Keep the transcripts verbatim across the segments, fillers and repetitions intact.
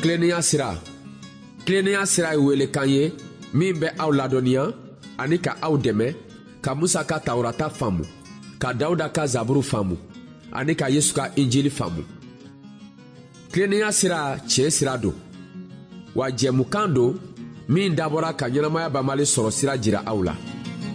Kileniya sira. Kileniya sira ye welekan ye min bɛ aw ladɔnniya ani ka aw dɛmɛ ka Musa ka Tawurata faamu, ka Dawuda ka Zaburu faamu ani ka Yesu ka Injili faamu. Kileniya sira tiɲɛ sira don, wa jɛmukan don min dabɔra ka ɲɛnamaya banbali sɔrɔ sira jira aw la.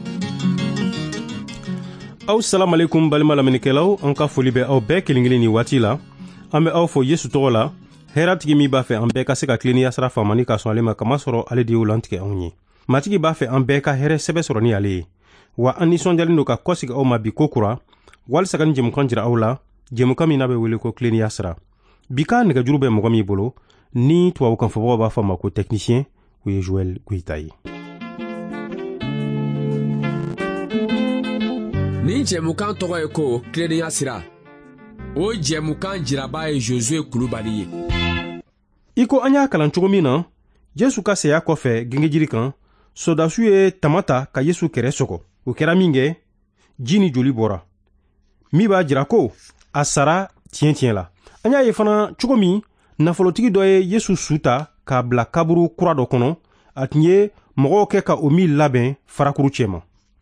Aw salam alaikum balima laminikɛlaw, an ka foli bɛ aw bɛɛ kelen kelen ni waati la. An bɛ aw fo Yesu tɔgɔ la. Hɛrɛ tigi min b'a fɛ an bɛɛ ka se ka kileniya sira faamani ka sɔn ale ma, kama sɔrɔ ale de y'o lantigɛ anw ye. Matigi b'a fɛ an bɛɛ ka hɛrɛ sɛbɛ sɔrɔ ni ale ye. Wa an nisɔndiyalen don ka kɔsigi aw ma bi ko kura, walisa ka ni jɛmukan jira aw la, jɛmukan min n'a bɛ wele ko kileniya sira. Bi ka nɛgɛjuru bɛ mɔgɔ min bolo, ni tubabukan fɔbagaw b'a fɔ ma ko technicien, o ye Joel Guita ye. Ni jɛmukan tɔgɔ ye ko kileniya sira. O jɛmukan jiraba ye Josue Kulubali ye. I ko an y'a kalan cogo min na, Yesu ka saya kɔfɛ gengejiri kan, sodasiw ye tama ta ka Yesu kɛrɛ sɔgɔ. O kɛra min kɛ, ji ni joli bɔra. Min b'a jira ko a sara tiɲɛ tiɲɛ la. An y'a ye fana cogo min, nafolotigi dɔ ye Yesu su ta k'a bila kaburu kura dɔ kɔnɔ, a tun ye mɔgɔw kɛ ka o min labɛn farakuru cɛma.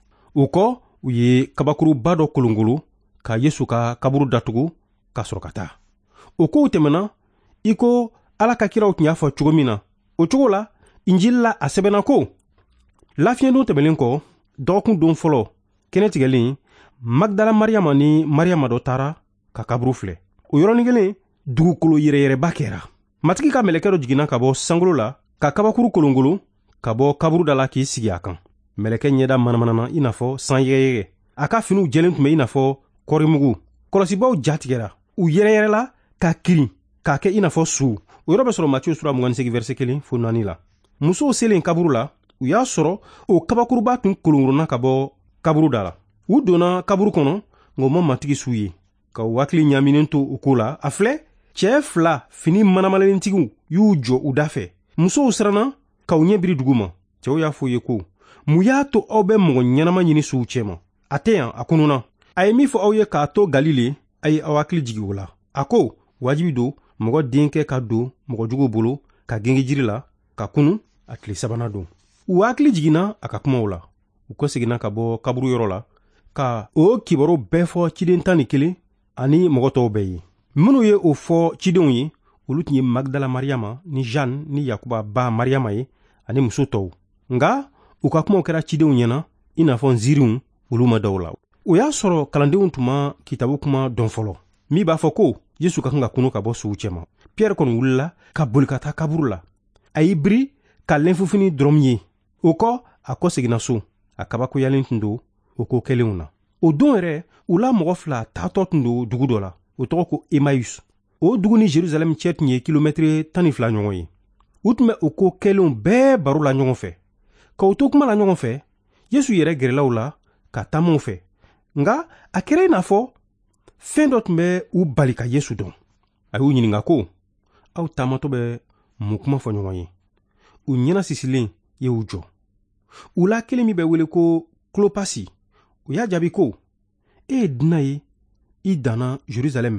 O kɔ, u ye kabakuruba dɔ kolongolo ka Yesu ka kaburu datugu ka sɔrɔ ka taa. O kow tɛmɛna, i ko Ala ka kiraw tun y'a fɔ cogo min na. O cogo la, Injili la a sɛbɛnna ko lafiɲɛdon tɛmɛlen kɔ, dɔgɔkun don fɔlɔ kɛnɛ tigɛlen, Magdala Mariyama ni Mariyama dɔ taara ka kaburu filɛ. O yɔrɔnin kelen, dugukolo yɛrɛyɛrɛba kɛra. Matigi ka mɛlɛkɛ dɔ jiginna ka bɔ sankolo la, ka kabakuru kolongolo ka bɔ kaburu da la k'i sigi a kan. Mɛlɛkɛ ɲɛda manamanana i n'a fɔ san yɛgɛyɛgɛ. A ka finiw jɛlen tun bɛ i n'a fɔ kɔrimugu. Kɔlɔsibaw jatigɛra. U yɛrɛyɛrɛla ka kirin k'a kɛ i n'a fɔ su. O yɔrɔ bɛ sɔrɔ Matiyu sura mugan ni segin verset kelen fo naani la. Musow selen kaburu la, u y'a sɔrɔ o kabakuruba tun kolongoronna ka bɔ kaburu da la. U donna kaburu kɔnɔ, nka o ma matigi su ye. Ka u hakili ɲaminen to u ko la, a filɛ, cɛ fila fini manamalentigiw y'u jɔ u da fɛ. Musow siranna k'aw ɲɛ biri dugu ma. Cɛw y'a fɔ ye ko, mun y'a to aw bɛ mɔgɔ ɲɛnama ɲini suw cɛ ma? A tɛ yan, a kununa. A ye min fɔ aw ye k'a to Galile, a ye aw hakili jigi o la. A ko, wajibi don mɔgɔ denkɛ ka don mɔgɔ juguw bolo ka genge jiri la, ka kunu a tile sabanan don. U hakili jiginna a ka kumaw la. U ko seginna ka bɔ kaburu yɔrɔ la, ka o kibaru bɛɛ fɔ ciden tan ni kelen ani mɔgɔ tɔw bɛɛ ye. Minnu ye o fɔ cidenw ye, olu tun ye Magdala Mariyama ni Jeanne ni Yakuba ba Mariyama ye ani muso tɔw. Nga u ka kumaw kɛra cidenw ɲɛna i n'a fɔ nziiriw, olu ma daw la. O y'a sɔrɔ kalandenw tun ma kitabu kuma dɔn fɔlɔ. Min b'a fɔ ko Yesu ka kan ka kunu ka bɔ suw cɛma. Pierre kɔni wulila ka boli ka taa kaburu la. A y'i biri ka lɛnfufini dɔrɔn ye. O kɔ, a kɔ seginna so. A kabakoyalen tun don o ko kɛlenw na. O don yɛrɛ, u la mɔgɔ fila taatɔ tun don dugu dɔ la. O tɔgɔ ko Emmaüs. O dugu ni Jerusalem cɛ tun ye kilomɛtiri tan ni fila ɲɔgɔn ye. U tun bɛ o ko kɛlenw bɛɛ baro la ɲɔgɔn fɛ. Ka u to kuma la ɲɔgɔn fɛ, Yesu yɛrɛ gɛrɛlaw la ka taamaw fɛ. Nga a kɛra i n'a fɔ fɛn dɔ tun bɛ u bali ka Yesu dɔn. A y'u ɲininka ko, aw taamatɔ bɛ mun kuma fɔ ɲɔgɔn ye? U ɲɛna sisilen ye u jɔ. U la kelen min bɛ wele ko Klopasi, u y'a jaabi ko, e ye dunan ye, i danna Jerusalem.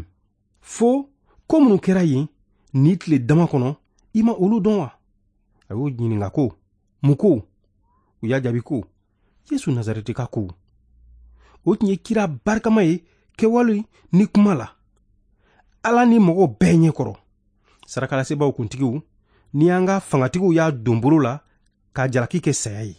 Fo ko minnu kɛra yen, ni tile dama kɔnɔ, i ma olu dɔn wa? A y'u ɲininka ko, mun ko? U y'a jaabi ko, Yesu Nazareti ka ko. O tun ye kira barikama ye, kɛwale ni kuma la. Ala ni mɔgɔ bɛɛ ɲɛ kɔrɔ. Sarakalasebaw kuntigiw ni an ka fangatigiw y'a don bolo la k'a jalaki kɛ saya ye,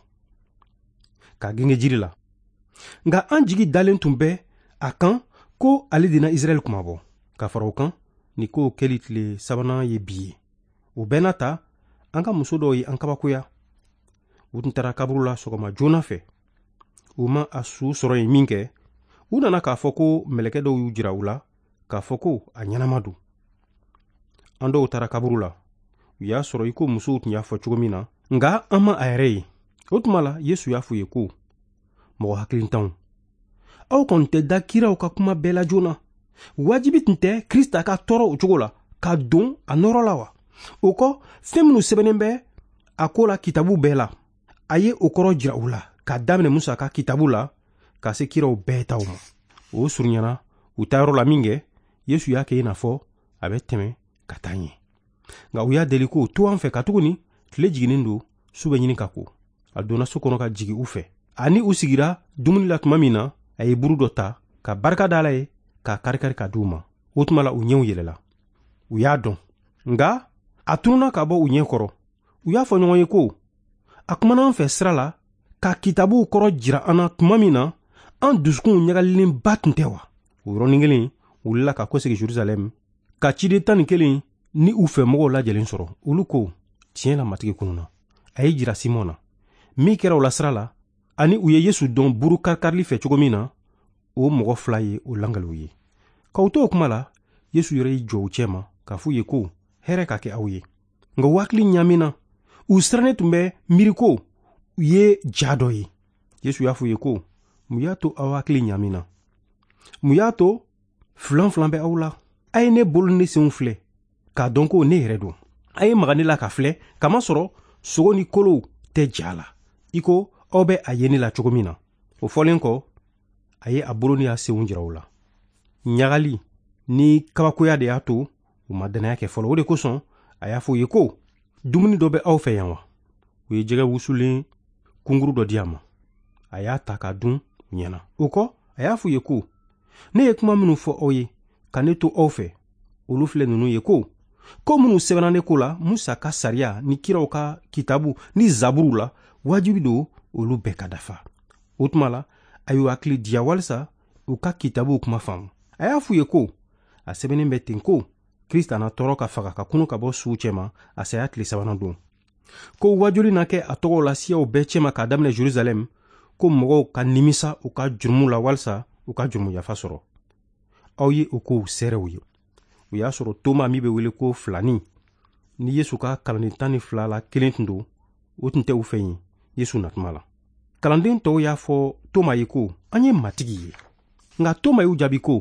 k'a genge jiri la. Nka an jigi dalen tun bɛ a kan ko ale de na Israɛl kumabɔ. Ka fara o kan, ni ko kɛli tile sabanan ye bi ye. O bɛɛ n'a ta, an ka muso dɔw ye an kabakoya. U tun taara kaburu la sɔgɔma joona fɛ. U ma a su sɔrɔ yen min kɛ, u nana k'a fɔ ko mɛlɛkɛ dɔw y'u jira u la, k'a fɔ ko a ɲɛnama don. An dɔw taara kaburu la. U y'a sɔrɔ i ko musow tun y'a fɔ cogo min na, nga an ma a yɛrɛ ye. O tuma la, Yesu y'a f'u ye ko, mɔgɔ hakilintanw, aw kɔni tɛ da kiraw ka kuma bɛɛ la joona. Wajibi tun tɛ Krista ka tɔɔrɔ o cogo la, ka don a nɔrɔ la wa? O kɔ, fɛn minnu sɛbɛnnen bɛ a ko la kitabu bɛɛ la, a ye o kɔrɔ jira u la, ka daminɛ Musa ka kitabu la, ka se kiraw bɛɛ taw ma. O surunyana u taa yɔrɔ la min kɛ, Yesu y'a kɛ i n'a fɔ a bɛ tɛmɛ ka taa ɲɛ. Nga u y'a deli ko to an fɛ ka tuguni tile jiginin don su bɛ ɲini ka ko. A donna so kɔnɔ ka jigi u fɛ. Ani u sigira dumuni la tuma min na, a ye buru dɔ ta ka barika da Ala ye k'a kari-kari ka d'u ma. O tuma la u ɲɛw yɛlɛla. U y'a dɔn. Nga a tununa ka bɔ u ɲɛ kɔrɔ. U y'a fɔ ɲɔgɔn ye ko a kumana an fɛ sira la ka kitabuw kɔrɔ jira an na tuma min na an dusukun ɲagalilen ba tun tɛ wa. O yɔrɔnin kelen u wulila ka kɔsegi Jerusalem ka ciden tan ni kelen ni u fɛ mɔgɔw lajɛlen sɔrɔ. Olu ko tiɲɛ la matigi kununa. A ye jira Simon na. Min kɛra o la sira la ani u ye Yesu dɔn buru karikarili fɛ cogo min na, o mɔgɔ fila ye o langaliw ye. K'aw to o kuma la, Yesu yɛrɛ y'i jɔ u cɛ ma k'a f'u ye ko hɛrɛ ka kɛ aw ye. Nga u hakili ɲamina, u sirannen tun bɛ miiri ko u ye ja dɔ ye. Yesu y'a f'u ye ko mun y'a to aw hakili ɲamina? Mun y'a to filan filan bɛ aw la? A ye ne bolo ni senw filɛ k'a dɔn ko ne yɛrɛ don. A ye maga ne la ka filɛ kama sɔrɔ sogo ni kolow tɛ ja la. I ko aw bɛ a ye ne la cogo min na. O fɔlen kɔ, a ye a bolo ni a senw jira u la. Ɲagali ni kabakoya de y'a to u ma danaya kɛ fɔlɔ. O de kosɔn a y'a f'u ye ko dumuni dɔ bɛ aw fɛ yan wa? U ye jɛgɛ wusulen kunguru dɔ di a ma. A y'a ta k'a dun u ɲɛna. O kɔ a y'a f'u ye ko ne ye kuma minnu fɔ aw ye ka ne to aw fɛ, olu filɛ ninnu ye ko ko minnu sɛbɛnna ne ko la Musa ka sariya ni kiraw ka kitabu ni zaburu la, wajibi don olu bɛɛ ka dafa. O tuma la a y'u hakili diya walisa u ka kitabuw kuma faamu. A y'a f'u ye ko a sɛbɛnnen bɛ ten ko Krista na tɔɔrɔ ka faga ka kunu ka bɔ suw cɛma a saya tile sabanan don. Ko wajuli na kɛ a tɔgɔw la siyaw bɛɛ cɛma k'a daminɛ Jerusalem, ko mɔgɔw ka nimisa u ka jurumu la walisa u ka jurumu yafa sɔrɔ. Aw ye o kow sɛrɛw ye. U y'a sɔrɔ Toma min bɛ wele ko filani, ni Yesu ka kalanden tan ni fila la kelen tun don, o tun tɛ u fɛ yen Yesu natuma la. Kalanden tɔw y'a fɔ Toma ye ko an ye matigi ye. Nga Toma y'u jaabi ko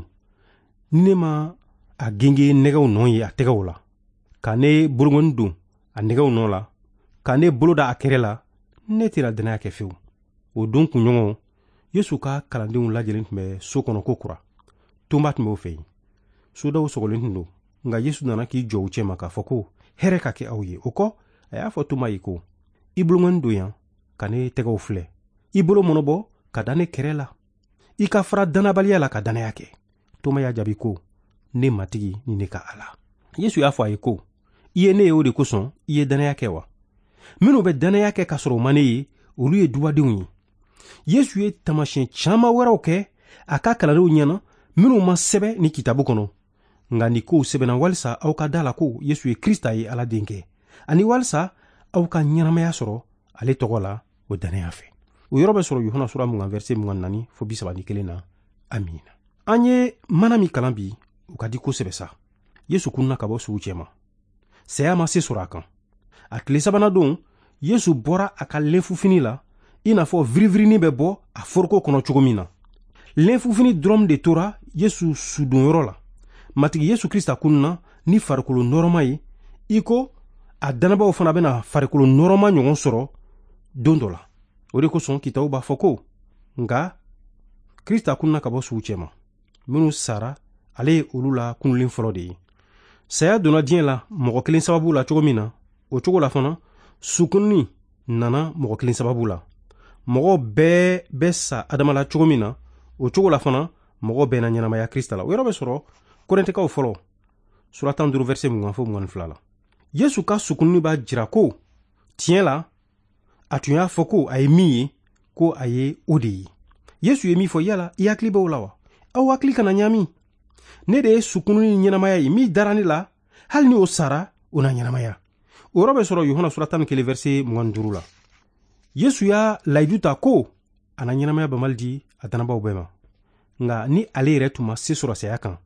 ni ne ma a genge nɛgɛw nɔ ye a tɛgɛw la, ka ne bolongɔni don a nɛgɛw nɔ la, ka ne bolo da a kɛrɛ la, ne tɛna danaya kɛ fewu. O don kunɲɔgɔn Yesu ka kalandenw lajɛlen tun bɛ so kɔnɔ ko kura. Toma tun b'o fɛ yen. Sodaw sɔgɔlen tun don, nga Yesu nana k'i jɔ u cɛ ma k'a fɔ ko hɛrɛ ka kɛ aw ye. O kɔ a y'a fɔ Toma ye ko i bolongɔni don yan ka ne tɛgɛw filɛ, i bolo mɔnɔbɔ ka da ne kɛrɛ la, i ka fara danabaliya la ka danaya kɛ. Toma y'a jaabi ko ne matigi ni ne ka Ala. Yesu y'a fɔ a ye ko i ye ne ye o de kosɔn i ye danaya kɛ wa? Minnu bɛ danaya kɛ ka sɔrɔ u ma ne ye, olu ye dubadenw ye. Yesu ye tamasiyɛn caman wɛrɛw kɛ a ka kalandenw ɲɛna minnu ma sɛbɛ ni kitabu kɔnɔ. Nga ni kow sɛbɛnna walisa aw ka da la ko Yesu ye Krista ye Ala denkɛ, ani walisa aw ka ɲɛnamaya sɔrɔ ale tɔgɔ la o danaya fɛ. O yɔrɔ bɛ sɔrɔ Yohana sura mugan verset mugan naani fo bi saba ni kelen na. Amina. An ye mana min kalan bi, u ka di kosɛbɛ sa. Yesu kunna ka bɔ sugu cɛ ma. Saya ma se sɔrɔ a kan. A tile sabanan don, Yesu bɔra a ka lenfufini la i n'a fɔ virivirini bɛ bɔ a foroko kɔnɔ cogo min na. Lenfufini dɔrɔn de tora Yesu sudonyɔrɔ la. Matigi Yesu Krista kunna ni farikolo nɔrɔma ye, i ko a danabaw fana bɛna farikolo nɔrɔma ɲɔgɔn sɔrɔ don dɔ la. O de kosɔn kitabu b'a fɔ ko nga Krista kunna ka bɔ sugu cɛ ma. Minnu sara, ale ye olu la kunulen fɔlɔ de ye. Saya donna diɲɛ la mɔgɔ kelen sababu la cogo min na, o cogo la fana sukunni nana mɔgɔ kelen sababu la. Mɔgɔ bɛɛ bɛ sa adama la cogo min na, o cogo la fana mɔgɔ bɛɛ na ɲɛnamaya Krista la. O yɔrɔ bɛ sɔrɔ Korintikaw fɔlɔ sura tan ni duuru verset mugan fo mugan ni fila la. Yesu ka sukunni b'a jira ko tiɲɛ la a tun y'a fɔ ko a ye min ye, ko a ye o de ye. Yesu ye min fɔ yala i hakili b'o la wa? Aw hakili kana ɲami. Ne de ye sukunni ni ɲɛnamaya ye, min dara ne la hali ni o sara o na ɲɛnamaya. O yɔrɔ bɛ sɔrɔ Yohana sura tan ni kelen verset mugan ni duuru la. Yesu y'a layidu ta ko a na ɲɛnamaya banbali di a danabaw bɛɛ ma. Nga ni ale yɛrɛ tun ma se sɔrɔ saya kan,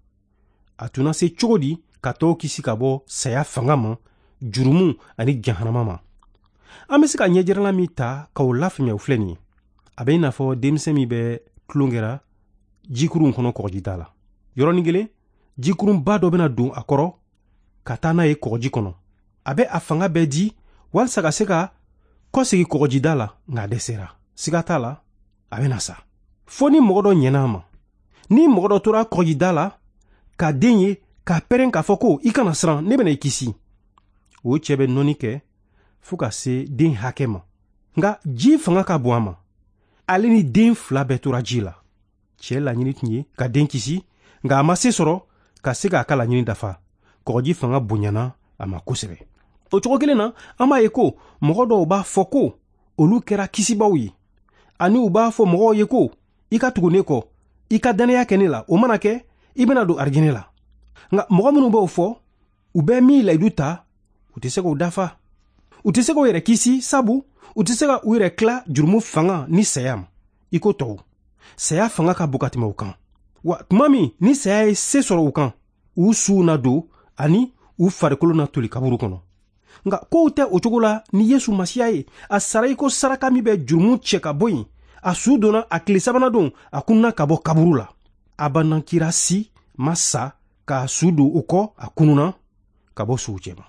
a tun na se cogo di ka tɔw kisi ka bɔ saya fanga ma, jurumu ani jahanama ma. An bɛ se ka ɲɛjirala min ta k'o lafaamuya o filɛ nin ye. A bɛ i n'a fɔ denmisɛn min bɛ tulon kɛra jikurun kɔnɔ kɔgɔjida la. Yɔrɔnin kelen, jikurunba dɔ bɛna don a kɔrɔ ka taa n'a ye kɔgɔji kɔnɔ. A bɛ a fanga bɛɛ di walisa ka se ka kɔsegi kɔgɔjida la, nka a dɛsɛra. Siga t'a la, a bɛna sa. Fo ni mɔgɔ dɔ ɲɛna a ma. Ni mɔgɔ dɔ tora kɔgɔjida la ka den ye k'a pɛrɛn k'a fɔ ko i kana siran, ne bɛna i kisi. o cɛ bɛ nɔni kɛ fɔɔ ka se den hakɛ ma. Nga ji fanga ka bon a ma. Ale ni den fila bɛɛ tora ji la. Cɛ laɲini tun ye ka den kisi, nga a ma se sɔrɔ ka se k'a ka laɲini dafa. Kɔgɔji fanga bonyana a ma kosɛbɛ. O cogo kelen na, an b'a ye ko mɔgɔ dɔw b'a fɔ ko olu kɛra kisibaw ye. Ani u b'a fɔ mɔgɔw ye ko i ka tugu ne kɔ, i ka danaya kɛ ne la, o mana kɛ i bɛna don arijinɛ la. Nga mɔgɔ minnu b'o fɔ, u bɛ min layidu ta, u tɛ se k'o dafa. U tɛ se k'o yɛrɛ kisi, sabu u tɛ se ka u yɛrɛ tila jurumu fanga ni saya ma. I ko tɔw, saya fanga ka bon ka tɛmɛ u kan. Wa tuma min ni saya ye se sɔrɔ u kan, u suw na don ani u farikolo na toli kaburu kɔnɔ. Nga kow tɛ o cogo la ni Yesu Masiya ye. A sara i ko saraka min bɛ jurumu cɛ ka bɔ yen. A su donna a tile sabanan don, a kunna ka bɔ kaburu la. Abanankira si ma sa k'a su don o kɔ, a kununa ka bɔ suw cɛ ma.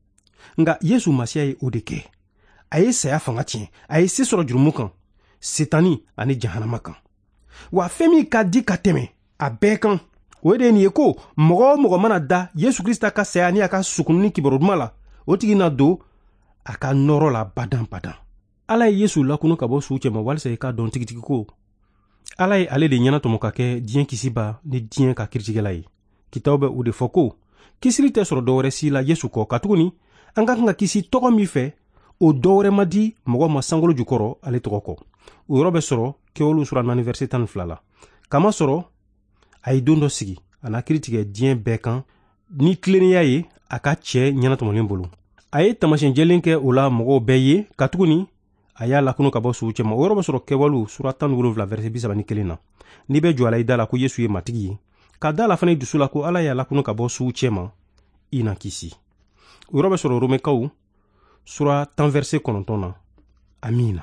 Nga Yesu Masiya ye o de kɛ. A ye saya fanga tiɲɛ. A ye se sɔrɔ jurumu kan, Setani ani jahanama kan. Wa fɛn min ka di ka tɛmɛ a bɛɛ kan, o de ye nin ye ko mɔgɔ o mɔgɔ mana da Yesu Krista ka saya ni a ka sukunni kibaru duman la, o tigi na don a ka nɔrɔ la badan badan. Ala ye Yesu lakunu ka bɔ suw cɛ ma walisa i ka dɔn tigitigi ko Ala ye ale de ɲɛna tɔmɔ ka kɛ diɲɛ kisiba ni diɲɛ ka kiritigɛla ye. Kitabu bɛ o de fɔ ko kisili tɛ sɔrɔ dɔwɛrɛ si la Yesu kɔ, ka tuguni an ka kan ka kisi tɔgɔ min fɛ, o dɔwɛrɛ ma di mɔgɔ ma sankolo jukɔrɔ ale tɔgɔ kɔ. O yɔrɔ bɛ sɔrɔ Kewolu sura naani verset tan ni fila la. Kama sɔrɔ a ye don dɔ sigi a na kiiri tigɛ diɲɛ bɛɛ kan ni tilennenya ye a ka cɛ ɲɛnatɔmɔlen bolo. A ye tamasiyɛn jɛlen kɛ o la mɔgɔw bɛɛ ye, ka tuguni a y'a lakunu ka bɔ suw cɛ ma. O yɔrɔ bɛ sɔrɔ Kewolu sura tan ni wolonwula verset bi saba ni kelen na. N'i bɛ jɔ a la i da la ko Yesu ye matigi ye, ka da la fana i dusu la ko Ala y'a lakunu ka bɔ suw cɛ ma, i na kisi. O yɔrɔ bɛ sɔrɔ Romɛkaw sura tan verset kɔnɔntɔn na. Amina.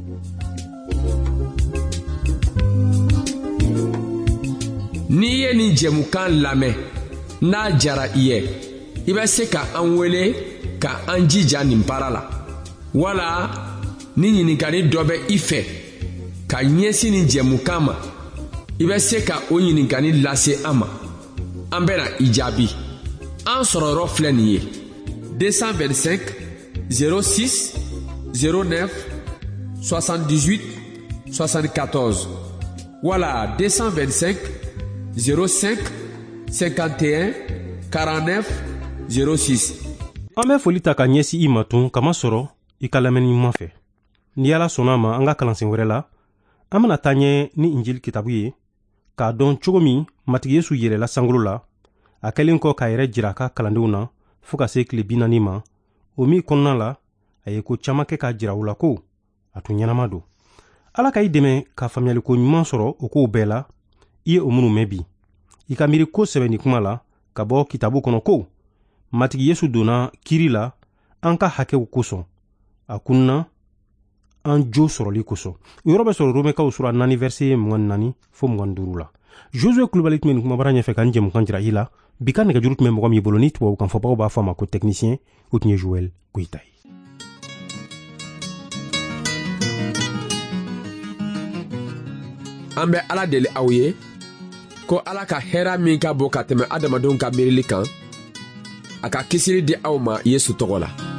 N'i ye nin jɛmukan lamɛn n'a jara i ye, i bɛ se ka an wele ka an jija nin baara la, wala ni ɲininkali dɔ bɛ i fɛ ka ɲɛsin nin jɛmukan ma, i bɛ se ka o ɲininkali lase an ma, an bɛna i jaabi. An sɔrɔyɔrɔ filɛ nin ye deux cent vingt-cinq zéro six zéro neuf soixante-dix-huit soixante-quatorze wala deux cent vingt-cinq zéro cinq cinquante et un quarante-neuf zéro six. An bɛ foli ta ka ɲɛsi i ma tun, kama sɔrɔ i ka lamɛnni ɲuman fɛ. Ni Ala sɔnna ma an ka kalansen wɛrɛ la, an bena taa ɲɛ ni Injili kitabu ye k'a dɔn cogo min matigi Yesu yɛrɛla sankolo la, a kɛlen kɔ k'a yɛrɛ jira a ka kalandenw na fɔɔ ka se tile bi naani ma. O min kɔnɔna la a ye ko caaman kɛ k'a jira u la ko a tun ɲɛnama don. Ala ka i dɛmɛ ka faamuyaliko ɲuman sɔrɔ o kow bɛɛ la, i ye o minnu mɛn bi. I ka miiri kosɛbɛ nin kuma la ka bɔ kitabu kɔnɔ ko matigi Yesu donna kiiri la an ka hakɛw kosɔn, a kunna an jo sɔrɔli kosɔn. O yɔrɔ bɛ sɔrɔ Romɛkaw sura naani verset mugan ni naani fɔ mugan ni duuru la. Josue Kulubali tun bɛ nin kumabara ɲɛfɛ ka n jɛmukan jira i la. Bi ka nɛgɛjuru tun bɛ mɔgɔ min bolo ni tubabukan fɔbagaw b'a fɔ a ma ko technicien, o tun ye Joel Koyita ye. An bɛ Ala deli aw ye ko Ala ka hɛra min ka bon ka tɛmɛ adamadenw ka miirili kan, a ka kisili di aw ma Yesu tɔgɔ la.